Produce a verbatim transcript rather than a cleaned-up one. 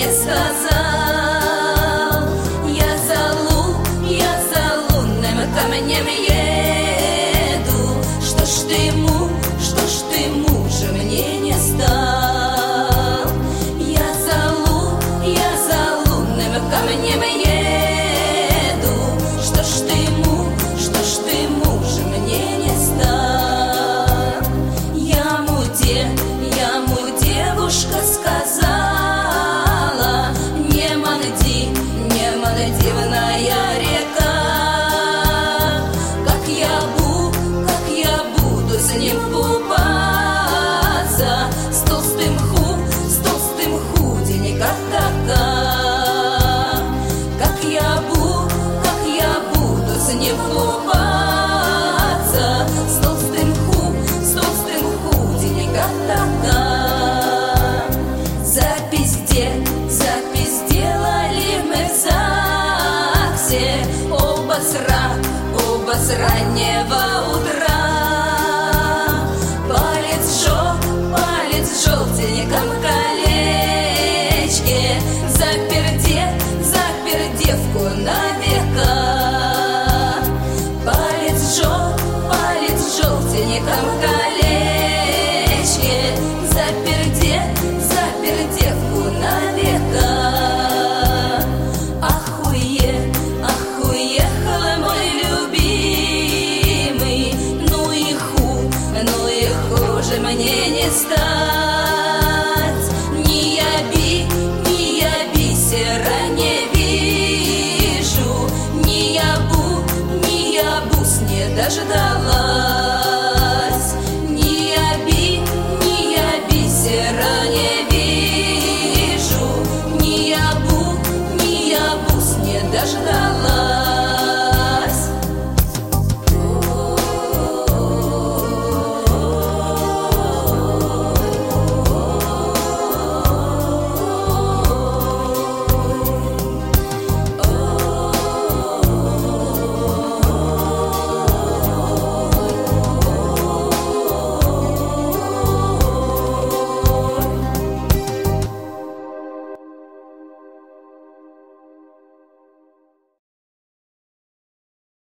не сказал. Я за лу, я за лунным камнем еду. Что ж ты му, что ж ты мужа мне не стал? Я за лу, я за лунным камнем еду. Что ж ты му, что ж ты мужа мне не стал? Я му де, я му девушка сказала, не манди, не мандивная река. Как я бу, как я буду с ним купаться, с толстым ху, с толстым худеньким така. Как я бу, как я буду с ним купаться, с толстым ху, с толстым худеньким така. Запись де, запись делали мы в ЗАГСе, оба с ра- оба с раннего утра. Палец жёг, палец в желтеньком колечке, запер де, запер девку на века. Палец жёг, палец в желтеньком колечке, запер де, запер девку на века. Ахуе, ах, уехал мой любимый, ну и ху, ну и хуже мне не стать. Ни я би, ни я бисера не вижу, ни я бу, ни я бус не дождалась. Ни я би, ни я бисера не вижу, ни я бу, ни я бус не дождалась.